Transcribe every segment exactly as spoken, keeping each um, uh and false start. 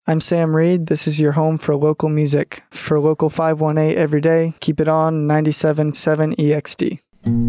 I'm Sam Reed. This is your home for local music. For Local five one eight every day, keep it on ninety-seven point seven E X D.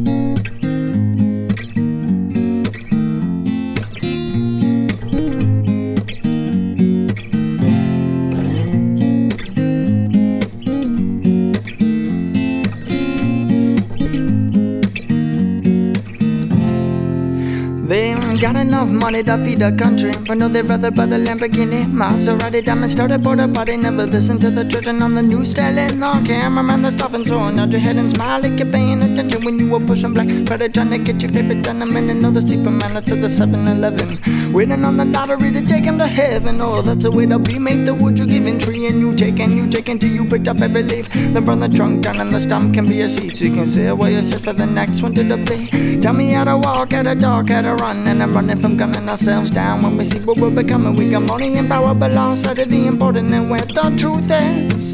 Got enough money to feed the country, but no, they'd rather buy the Lamborghini, Maserati, diamond started border party. Never listen to the children on the news telling the cameraman the stuff, and so nod your head and smile like you're paying attention when you were pushing black Friday trying to get your favorite denim and another Superman to the seven eleven, waiting on the lottery to take him to heaven. Oh, that's the way to be. Make the wood you giving tree, and you take and you take until you picked up every leaf. Then burn the trunk down and the stump can be a seat, so you can sit where you sit for the next one to the play. Tell me how to walk, how to talk, how to run, and I'm running from gunning ourselves down. When we see what we're becoming, we got money and power, but lost sight of the important and where the truth is.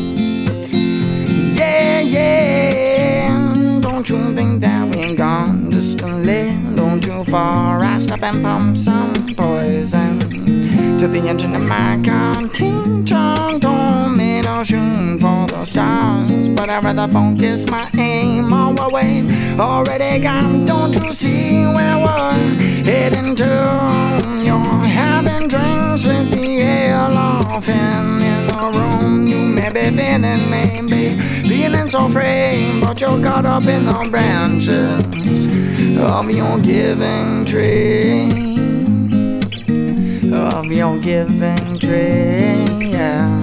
Yeah, yeah. Don't you think that we ain't gone just a little too far? I stop and pump some poison to the engine of my car. Teacher told me to shoot for the stars, but I'd rather focus my aim on our way already gone. Don't you see where we're heading to? You're having drinks with the elephant in the room. You may be feeling, maybe feeling so free, but you're caught up in the branches of your giving tree. Of your giving tree, yeah.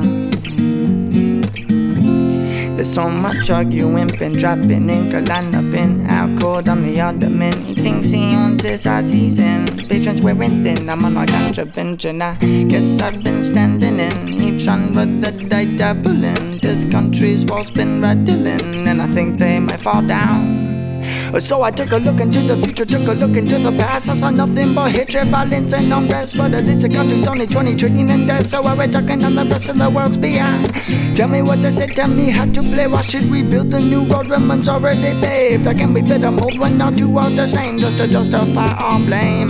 There's so much arguing, been dropping ink, a line up in out cold on the ottoman. He thinks he owns his our season. Patience wearing thin, I'm on a gotcha bench, and I guess I've been standing in each genre that I dabble in. This country's walls been rattling, and I think they might fall down. So I took a look into the future, took a look into the past. I saw nothing but hatred, violence, and unrest. But it is the country's only twenty trillion in debt. So are we talking on the rest of the world's behind? Tell me what to say, tell me how to play. Why should we build the new road when one's already paved? How can we fit a mold when not two are the same? Just to justify our blame.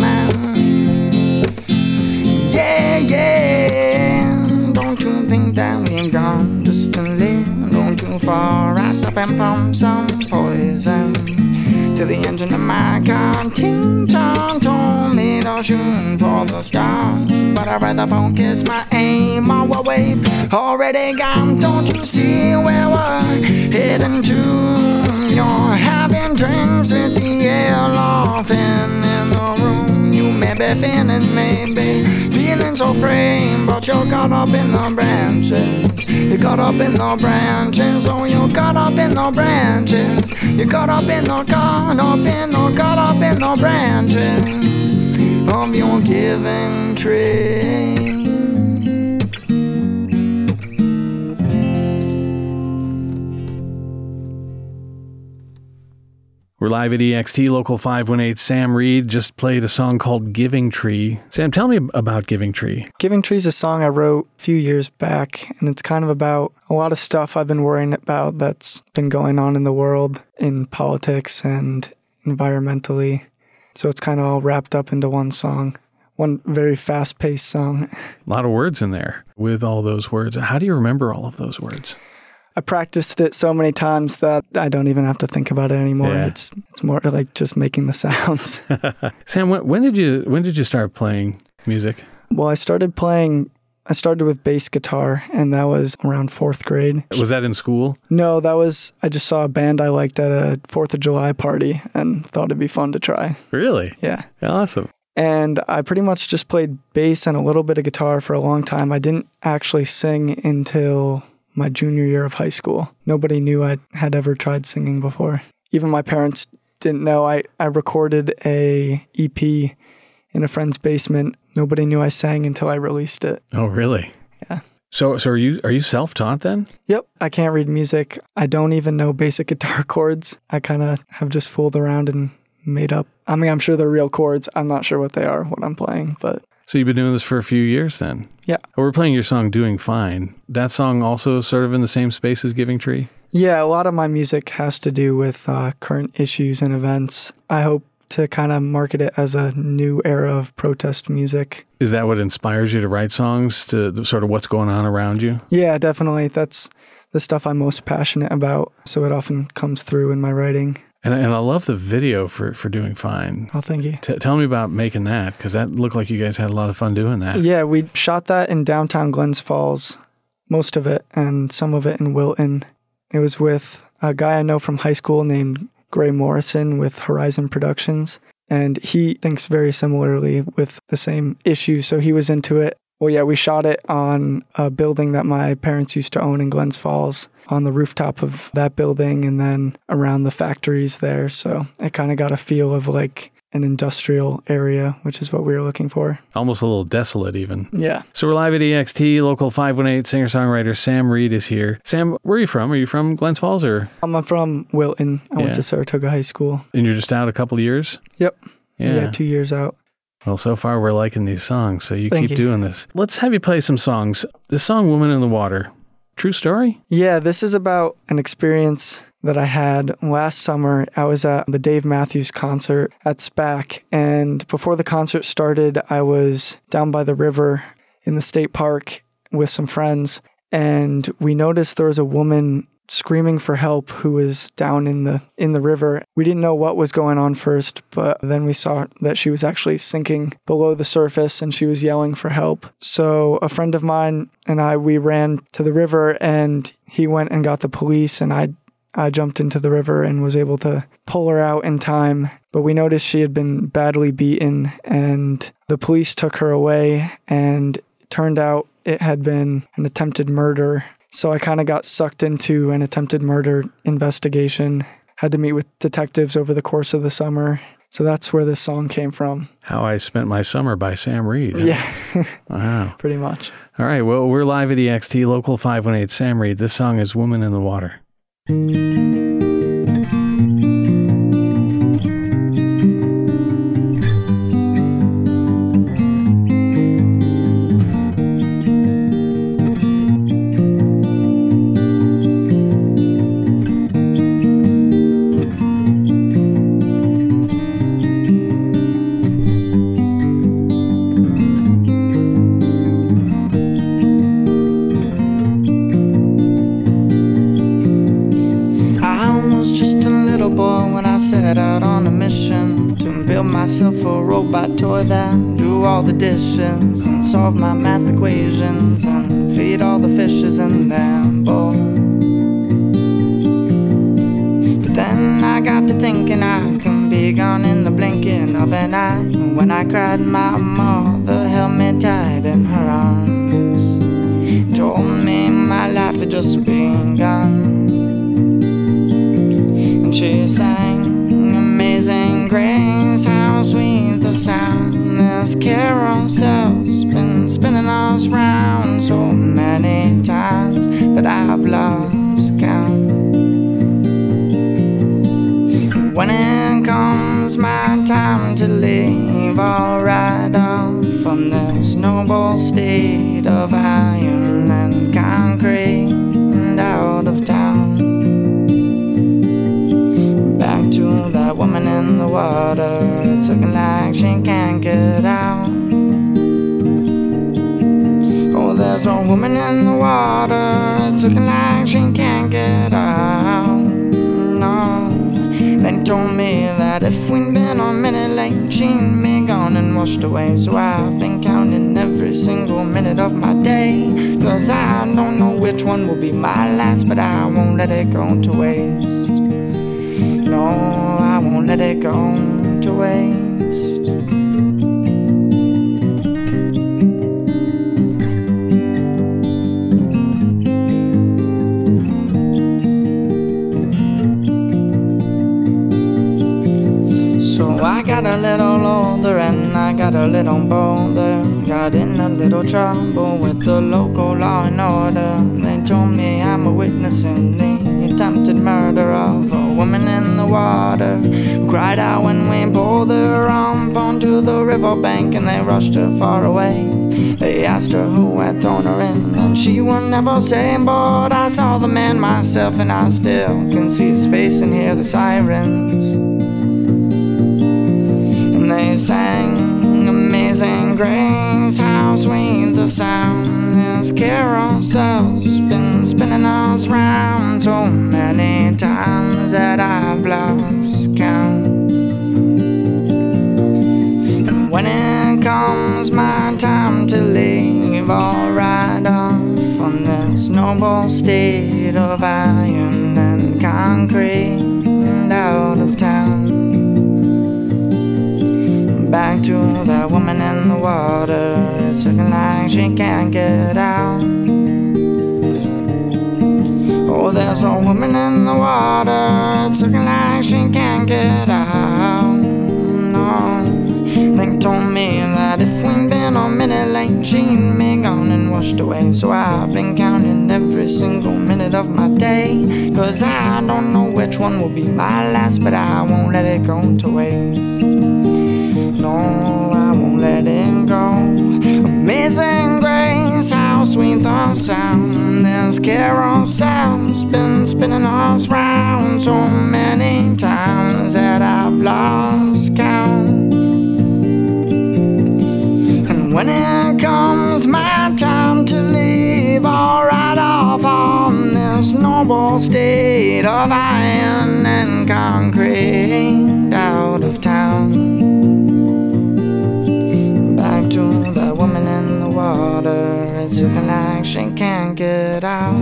Yeah, yeah. Don't you think that we ain't gone just a little too far? I stop and pump some poison to the engine of my car. Teacher told me to shoot for the stars, but I'd rather focus my aim on a wave already gone. Don't you see where we're heading to? You're having drinks with the elephant in the room. You may be feeling, maybe feeling so free, but you're caught up in the branches. You're caught up in the branches. Oh, you're caught up in the branches. You're caught up in the, caught up in the, caught up in the branches of your giving tree. We're live at E X T, Local five one eight. Sam Reed just played a song called Giving Tree. Sam, tell me about Giving Tree. Giving Tree is a song I wrote a few years back, and it's kind of about a lot of stuff I've been worrying about that's been going on in the world, in politics and environmentally. So it's kind of all wrapped up into one song, one very fast-paced song. A lot of words in there with all those words. How do you remember all of those words? I practiced it so many times that I don't even have to think about it anymore. Yeah. It's it's more like just making the sounds. Sam, when, when did you when did you start playing music? Well, I started playing, I started with bass guitar, and that was around fourth grade. Was that in school? No, that was, I just saw a band I liked at a fourth of July party and thought it'd be fun to try. Really? Yeah. Awesome. And I pretty much just played bass and a little bit of guitar for a long time. I didn't actually sing until my junior year of high school. Nobody knew I had ever tried singing before. Even my parents didn't know. I, I recorded a E P in a friend's basement. Nobody knew I sang until I released it. Oh, really? Yeah. So so are you are you self-taught then? Yep. I can't read music. I don't even know basic guitar chords. I kind of have just fooled around and made up. I mean, I'm sure they're real chords. I'm not sure what they are, what I'm playing, but... So you've been doing this for a few years then? Yeah. We're playing your song, Doing Fine. That song also sort of in the same space as Giving Tree? Yeah, a lot of my music has to do with uh, current issues and events. I hope to kind of market it as a new era of protest music. Is that what inspires you to write songs, to sort of what's going on around you? Yeah, definitely. That's the stuff I'm most passionate about, so it often comes through in my writing. And, and I love the video for, for Doing Fine. Oh, thank you. T- tell me about making that, because that looked like you guys had a lot of fun doing that. Yeah, we shot that in downtown Glens Falls, most of it, and some of it in Wilton. It was with a guy I know from high school named Gray Morrison with Horizon Productions, and he thinks very similarly with the same issues, so he was into it. Well, yeah, we shot it on a building that my parents used to own in Glens Falls, on the rooftop of that building and then around the factories there. So it kind of got a feel of like an industrial area, which is what we were looking for. Almost a little desolate even. Yeah. So we're live at E X T, local five one eight singer-songwriter Sam Reed is here. Sam, where are you from? Are you from Glens Falls or? I'm from Wilton. I Yeah. went to Saratoga High School. And you're just out a couple of years? Yep. Yeah. Yeah, two years out. Well, so far we're liking these songs, so you Thank keep you. doing this. Let's have you play some songs. This song, Woman in the Water, true story? Yeah, this is about an experience that I had last summer. I was at the Dave Matthews concert at SPAC, and before the concert started, I was down by the river in the state park with some friends, and we noticed there was a woman screaming for help who was down in the in the river. We didn't know what was going on first, but then we saw that she was actually sinking below the surface and she was yelling for help. So a friend of mine and I, we ran to the river, and he went and got the police, and I I jumped into the river and was able to pull her out in time. But we noticed she had been badly beaten, and the police took her away, and it turned out it had been an attempted murder. So I kind of got sucked into an attempted murder investigation, had to meet with detectives over the course of the summer. So that's where this song came from. How I Spent My Summer by Sam Reed. Huh? Yeah, Wow. pretty much. All right, well, we're live at E X T, local five one eight Sam Reed. This song is Woman in the Water. Set out on a mission to build myself a robot toy that do all the dishes and solve my math equations and feed all the fishes in their bowl. But then I got to thinking I can be gone in the blinking of an eye. When I cried, my mother held me tight in her arms, told me my life had just begun. And she sang Amazing Grace, how sweet the sound. This carousel's been spinning us round so many times that I've lost count. When it comes my time to leave, I'll ride off from this noble state of iron and concrete and out of town. Back to that woman in the water, it's looking like she can't get out. Oh, there's a woman in the water, it's looking like she can't get out. No, then told me that if we'd been a minute late, she'd be gone and washed away. So I've been counting every single minute of my day, 'cause I don't know which one will be my last, but I won't let it go to waste. No, I won't let it go to waste. So I got a little older and I got a little bolder. Got in a little trouble with the local law and order. They told me I'm a witness in the attempted murder of a woman in the water who cried out when we pulled her up onto the riverbank, and they rushed her far away. They asked her who had thrown her in, and she would never say, but I saw the man myself, and I still can see his face and hear the sirens. always sang Amazing Grace, how sweet the sound. This carousel's been spinning us round so many times that I've lost count. And when it comes my time to leave, I'll ride off on this noble steed of iron and concrete out of town. Back to that woman in the water, it's looking like she can't get out. Oh, there's a woman in the water, it's looking like she can't get out. No, they told me that if we'd been a minute late, she'd be gone and washed away. So I've been counting every single minute of my day, 'cause I don't know which one will be my last, but I won't let it go to waste. No, I won't let it go. Amazing Grace, how sweet the sound. This carousel's been spinning us round so many times that I've lost count. And when it comes my time to leave, I'll ride off on this noble steed of iron and concrete out of town. To that woman in the water, it's looking like she can't get out.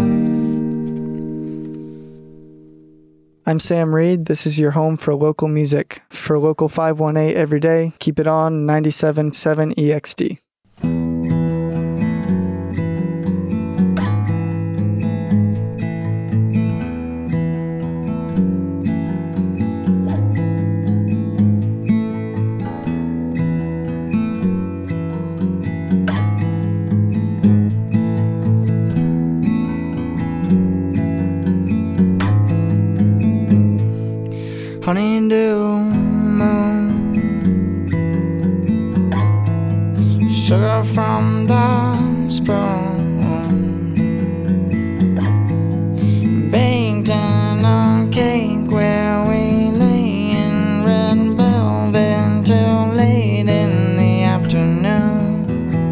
I'm Sam Reed. This is your home for local music. For Local five one eight every day, keep it on ninety-seven point seven E X D. Honeydew moon, sugar from the spoon, baked in a cake where we lay in red velvet till late in the afternoon.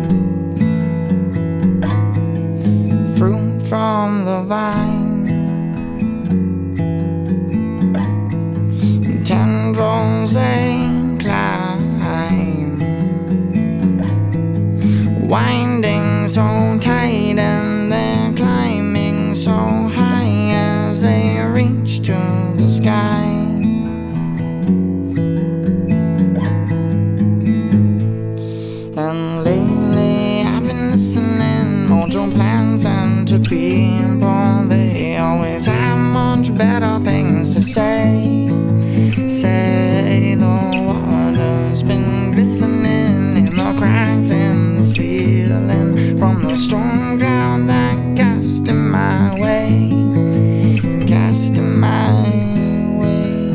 Fruit from the vine, tendrils they climb, winding so tight and they're climbing so high as they reach to the sky. And lately I've been listening more to plants and to people. They always have much better things to say. Say the water's been glistening in the cracks in the ceiling from the storm cloud that cast in my way, cast in my way,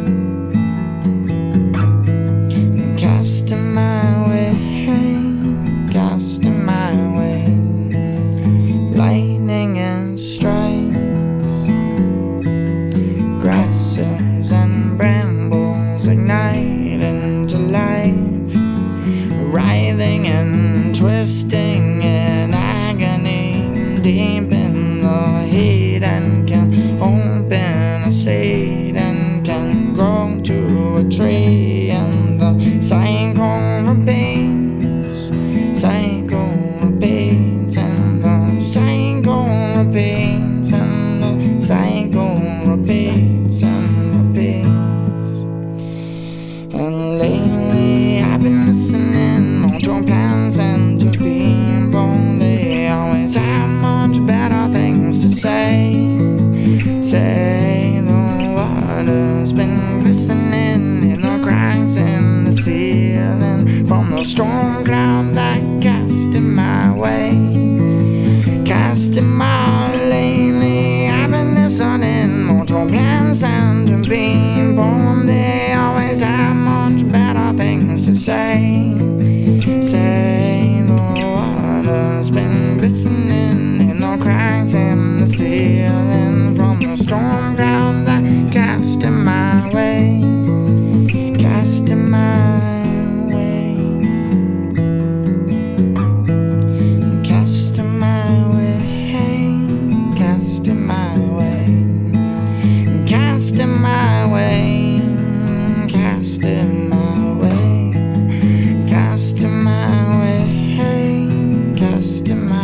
cast in my way, cast in my way. Lightning and strikes, grasses and brambles ignite into life, writhing and twisting in agony, deep in the heat, and can open a seed and can grow to a tree. And the cycle repeats, cycle repeats, and the cycle repeats, and the cycle repeats and repeats. And lately I've been listening more to plants and to people. They always have much better things to say. Say the water's been glistening in the cracks in the ceiling from the storm cloud that cast in my way, cast in my lately. I've been listening more to plants and to people. They always have much better things to say. Say the water's been glistening in the cracks in the ceiling from the storm cloud that cast in my way, cast in my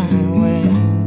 highway.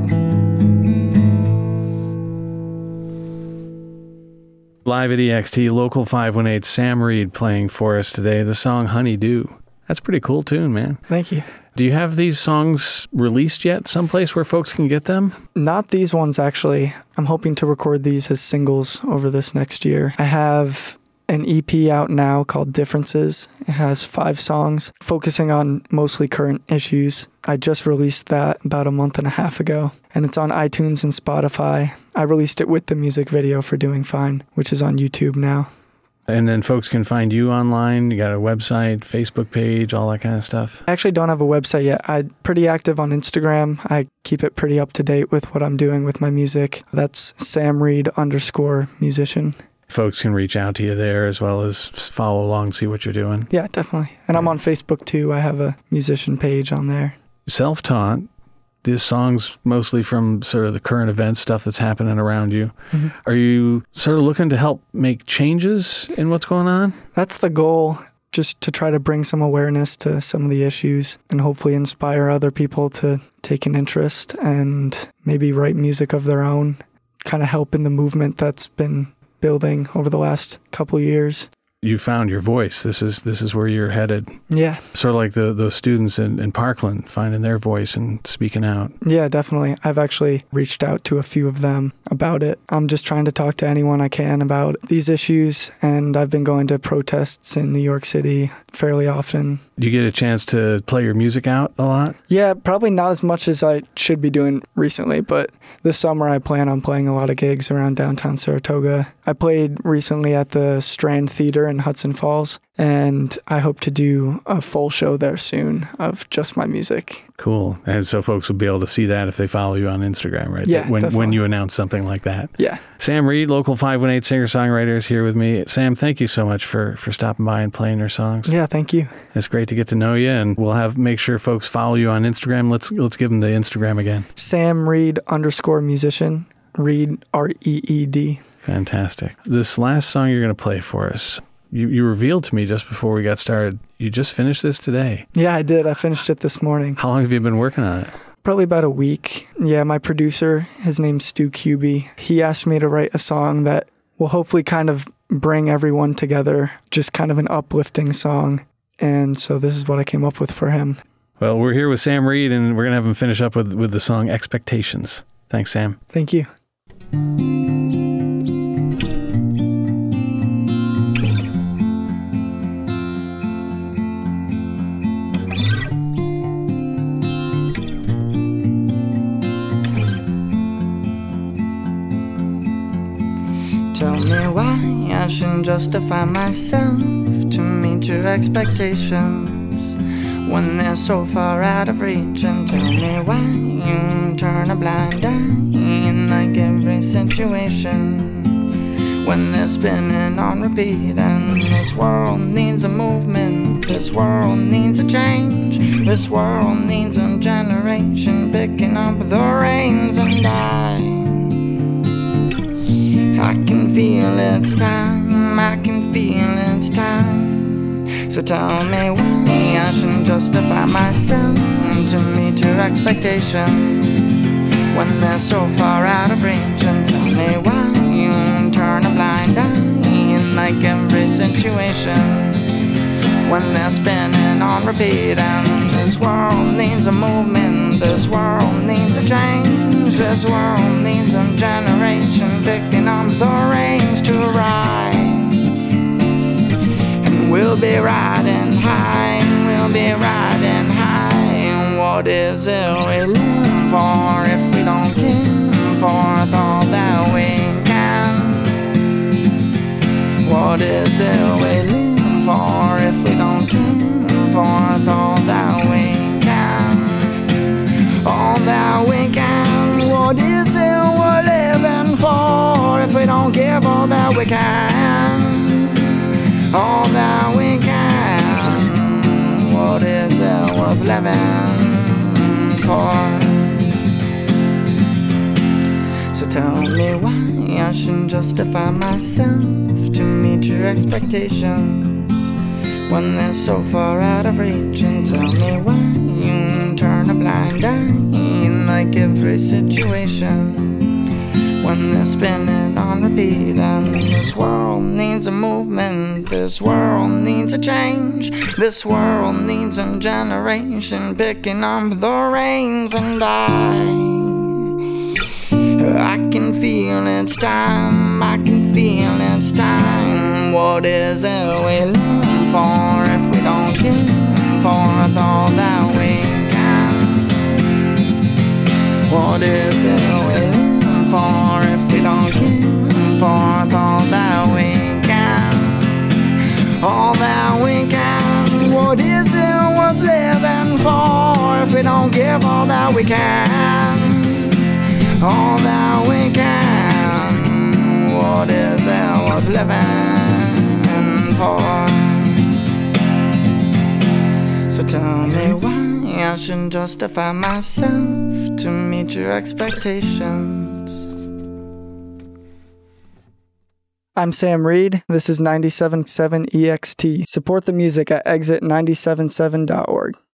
Live at E X T, Local five one eight, Sam Reed playing for us today, the song Honeydew. That's a pretty cool tune, man. Thank you. Do you have these songs released yet someplace where folks can get them? Not these ones, actually. I'm hoping to record these as singles over this next year. I have an E P out now called Differences. It has five songs focusing on mostly current issues. I just released that about a month and a half ago, and it's on iTunes and Spotify. I released it with the music video for Doing Fine, which is on YouTube now. And then folks can find you online. You got a website, Facebook page, all that kind of stuff. I actually don't have a website yet. I'm pretty active on Instagram. I keep it pretty up to date with what I'm doing with my music. That's Sam Reed underscore musician. Folks can reach out to you there as well as follow along, see what you're doing. Yeah, definitely. And I'm on Facebook too. I have a musician page on there. Self-taught. This song's mostly from sort of the current event stuff that's happening around you. Mm-hmm. Are you sort of looking to help make changes in what's going on? That's the goal, just to try to bring some awareness to some of the issues and hopefully inspire other people to take an interest and maybe write music of their own, kind of help in the movement that's been building over the last couple years. You found your voice. This is this is where you're headed. Yeah. Sort of like the those students in, in Parkland finding their voice and speaking out. Yeah, definitely. I've actually reached out to a few of them about it. I'm just trying to talk to anyone I can about these issues, and I've been going to protests in New York City fairly often. Do you get a chance to play your music out a lot? Yeah, probably not as much as I should be doing recently, but this summer I plan on playing a lot of gigs around downtown Saratoga. I played recently at the Strand Theater in Hudson Falls, and I hope to do a full show there soon of just my music. Cool. And so folks will be able to see that if they follow you on Instagram, right? Yeah, when, definitely. when you announce something like that. Yeah. Sam Reed, Local five one eight singer-songwriter, is here with me. Sam, thank you so much for, for stopping by and playing your songs. Yeah, thank you. It's great to get to know you, and we'll have make sure folks follow you on Instagram. Let's let's give them the Instagram again. Sam Reed underscore musician. Reed, R E E D. Fantastic. This last song you're going to play for us, you, you revealed to me just before we got started, you just finished this today. Yeah, I did. I finished it this morning. How long have you been working on it? Probably about a week. Yeah, my producer, his name's Stu Cuby. He asked me to write a song that will hopefully kind of bring everyone together, just kind of an uplifting song. And so this is what I came up with for him. Well, we're here with Sam Reed, and we're going to have him finish up with, with the song Expectations. Thanks, Sam. Thank you. Tell me why I shouldn't justify myself to meet your expectations when they're so far out of reach. And tell me why you turn a blind eye in like every situation when they're spinning on repeat. And this world needs a movement, this world needs a change, this world needs a generation picking up the reins. And I I can feel it's time, I can feel it's time. So tell me why I shouldn't justify myself to meet your expectations when they're so far out of reach. And tell me why you turn a blind eye in like every situation when they're spinning on repeat. And this world needs a movement, this world needs a change, this world needs a generation picking up the reins to ride. And we'll be riding high, we'll be riding high. And what is it we live for if we don't give forth all that we can? What is it we live for if we don't give forth all that we can? All that we can. What is it we're living for if we don't give all that we can? All that we can. What is it worth living for? So tell me why I shouldn't justify myself to meet your expectations when they're so far out of reach. And tell me why you turn a blind eye in like every situation when they're spinning on repeat. And this world needs a movement, this world needs a change, this world needs a generation picking up the reins. And I, I can feel it's time, I can feel it's time. What is it we live for if we don't give forth all that we can? What is it we live for if we don't give forth all that we can? All that we can. What is it worth living for if we don't give all that we can? All that we can. What is it worth living for? So tell me why I shouldn't justify myself to meet your expectations. I'm Sam Reed. This is ninety-seven point seven E X T. Support the music at exit nine seven seven dot org.